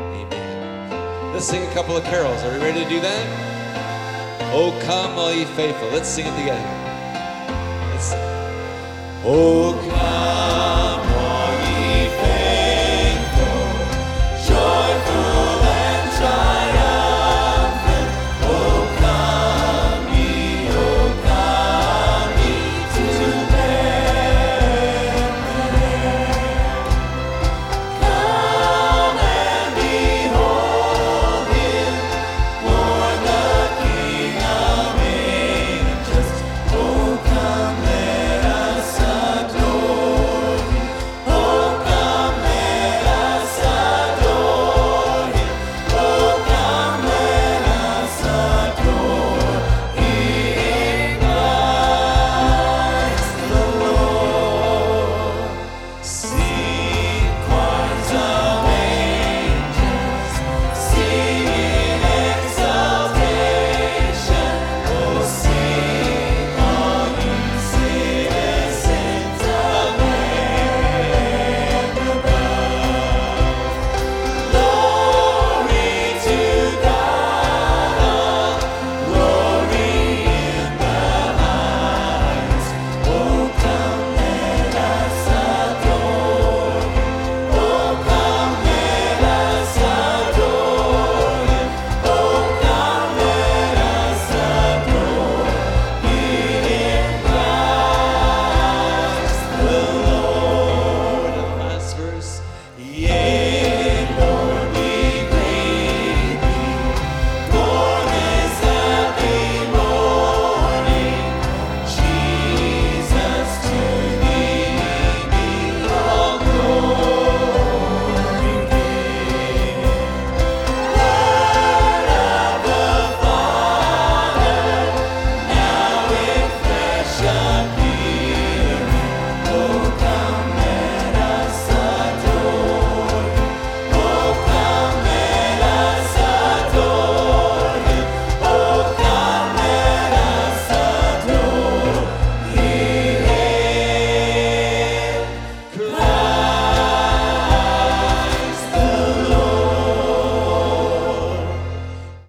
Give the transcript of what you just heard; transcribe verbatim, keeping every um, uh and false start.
Amen. Let's sing a couple of carols. Are we ready to do that? Oh, come, all ye faithful. Let's sing it together. Let's sing. Oh, come.